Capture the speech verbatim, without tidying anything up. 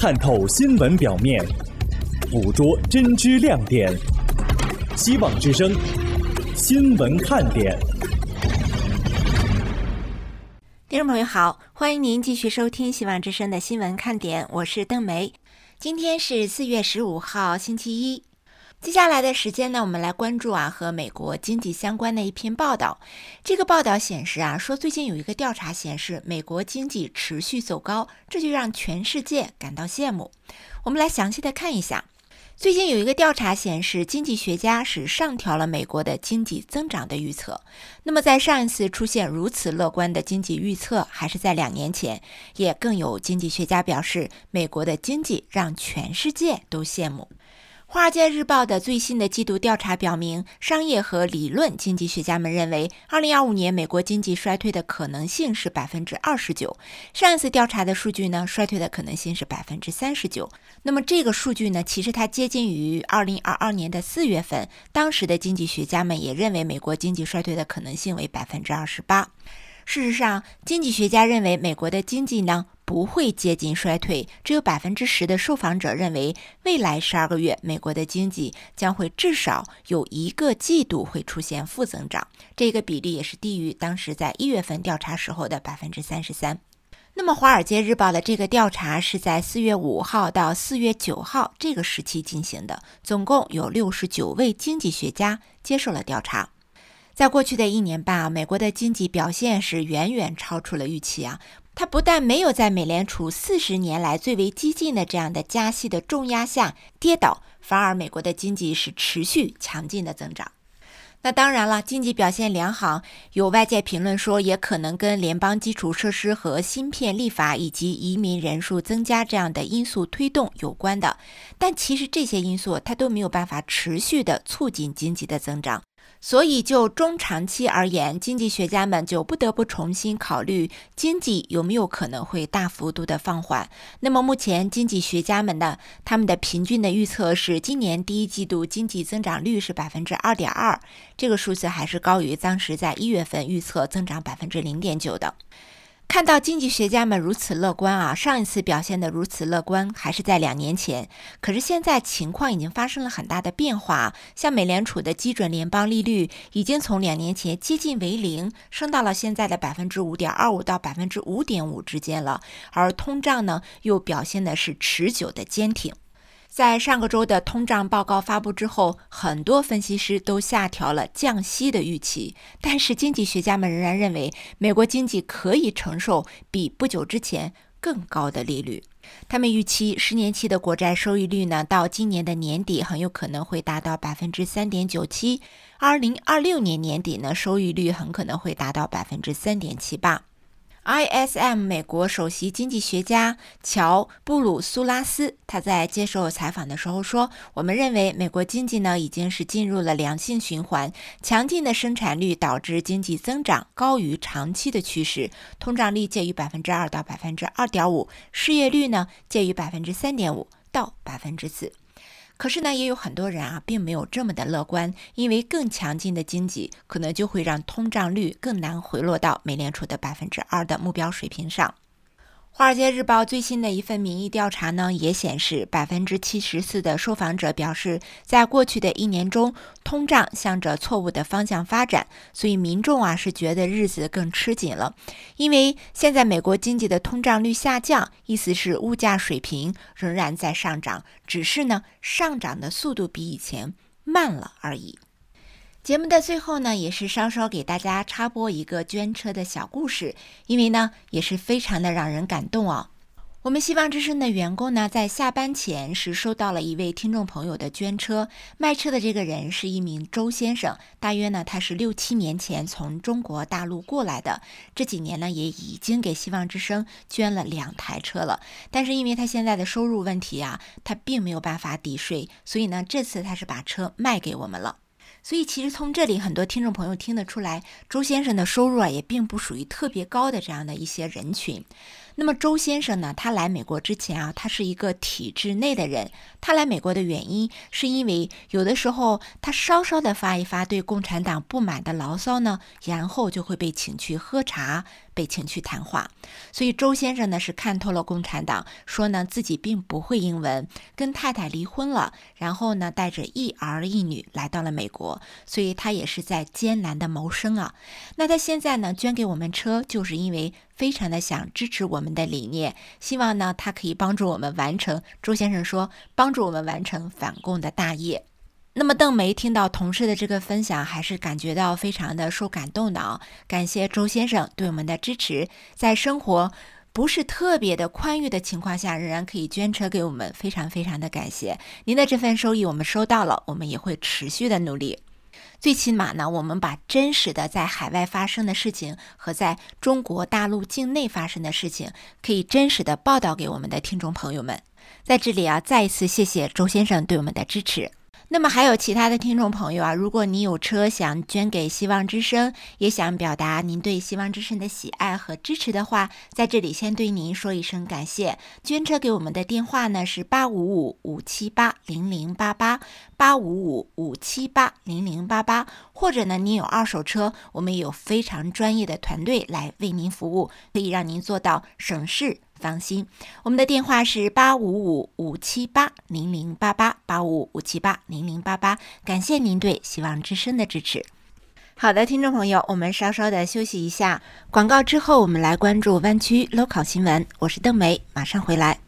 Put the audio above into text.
探透新闻表面，捕捉真知亮点。希望之声，新闻看点。 听众朋友好，欢迎您继续收听希望之声的新闻看点，我是邓梅。今天是四月十五号，星期一。接下来的时间呢，我们来关注啊和美国经济相关的一篇报道。这个报道显示啊，说最近有一个调查显示，美国经济持续走高，这就让全世界感到羡慕。我们来详细的看一下。最近有一个调查显示，经济学家是上调了美国的经济增长的预测。那么在上一次出现如此乐观的经济预测，还是在两年前，也更有经济学家表示，美国的经济让全世界都羡慕。华尔街日报的最新的季度调查表明，商业和理论经济学家们认为，二零二五年美国经济衰退的可能性是 百分之二十九。上一次调查的数据呢，衰退的可能性是 百分之三十九。那么这个数据呢，其实它接近于二零二二年的四月份，当时的经济学家们也认为美国经济衰退的可能性为 百分之二十八。事实上，经济学家认为美国的经济呢不会接近衰退，只有 百分之十 的受访者认为未来十二个月美国的经济将会至少有一个季度会出现负增长，这个比例也是低于当时在一月份调查时候的 百分之三十三。那么华尔街日报的这个调查是在四月五号到四月九号这个时期进行的，总共有六十九位经济学家接受了调查。在过去的一年半啊，美国的经济表现是远远超出了预期啊。它不但没有在美联储四十年来最为激进的这样的加息的重压下跌倒，反而美国的经济是持续强劲的增长。那当然了，经济表现良好，有外界评论说也可能跟联邦基础设施和芯片立法以及移民人数增加这样的因素推动有关的。但其实这些因素它都没有办法持续的促进经济的增长。所以就中长期而言，经济学家们就不得不重新考虑经济有没有可能会大幅度的放缓。那么目前经济学家们呢，他们的平均的预测是今年第一季度经济增长率是 百分之二点二， 这个数字还是高于当时在一月份预测增长 百分之零点九 的。看到经济学家们如此乐观啊，上一次表现得如此乐观还是在两年前，可是现在情况已经发生了很大的变化。像美联储的基准联邦利率已经从两年前接近为零，升到了现在的 百分之五点二五 到 百分之五点五 之间了，而通胀呢又表现的是持久的坚挺。在上个周的通胀报告发布之后，很多分析师都下调了降息的预期，但是经济学家们仍然认为美国经济可以承受比不久之前更高的利率。他们预期十年期的国债收益率呢，到今年的年底很有可能会达到 百分之三点九七， 二零二六年年底呢，收益率很可能会达到 百分之三点七八。I S M 美国首席经济学家乔布鲁苏拉斯，他在接受采访的时候说，我们认为美国经济呢已经是进入了良性循环，强劲的生产率导致经济增长高于长期的趋势，通胀率介于 百分之二 到 百分之二点五， 失业率呢介于 百分之三点五 到 百分之四。可是呢，也有很多人啊，并没有这么的乐观，因为更强劲的经济可能就会让通胀率更难回落到美联储的 百分之二 的目标水平上。华尔街日报最新的一份民意调查呢，也显示 百分之七十四 的受访者表示，在过去的一年中，通胀向着错误的方向发展，所以民众啊是觉得日子更吃紧了。因为现在美国经济的通胀率下降，意思是物价水平仍然在上涨，只是呢上涨的速度比以前慢了而已。节目的最后呢，也是稍稍给大家插播一个捐车的小故事，因为呢也是非常的让人感动哦。我们希望之声的员工呢，在下班前是收到了一位听众朋友的捐车，卖车的这个人是一名周先生，大约呢他是六七年前从中国大陆过来的，这几年呢也已经给希望之声捐了两台车了，但是因为他现在的收入问题啊，他并没有办法抵税，所以呢这次他是把车卖给我们了。所以其实从这里很多听众朋友听得出来，周先生的收入啊也并不属于特别高的这样的一些人群。 那么周先生呢，他来美国之前啊，他是一个体制内的人。他来美国的原因是因为有的时候他稍稍的发一发对共产党不满的牢骚呢，然后就会被请去喝茶，被请去谈话。所以周先生呢是看透了共产党，说呢自己并不会英文，跟太太离婚了，然后呢带着一儿一女来到了美国，所以他也是在艰难的谋生啊。那他现在呢捐给我们车，就是因为非常的想支持我们的理念，希望呢他可以帮助我们完成，周先生说帮助我们完成反共的大业。那么邓梅听到同事的这个分享，还是感觉到非常的受感动的啊！感谢周先生对我们的支持，在生活不是特别的宽裕的情况下，仍然可以捐车给我们，非常非常的感谢您的这份收益，我们收到了，我们也会持续的努力。最起码呢，我们把真实的在海外发生的事情和在中国大陆境内发生的事情，可以真实的报道给我们的听众朋友们。在这里啊，再一次谢谢周先生对我们的支持。那么还有其他的听众朋友啊，如果你有车想捐给希望之声，也想表达您对希望之声的喜爱和支持的话，在这里先对您说一声感谢。捐车给我们的电话呢是八五五五七八零零八八 八五五五七八零零八八，或者呢您有二手车，我们也有非常专业的团队来为您服务，可以让您做到省事放心。我们的电话是八五五五七八零零八八 八五五五七八零零八八，感谢您对希望之声的支持。好的，听众朋友，我们稍稍的休息一下，广告之后我们来关注湾区 local 新闻。我是邓梅，马上回来。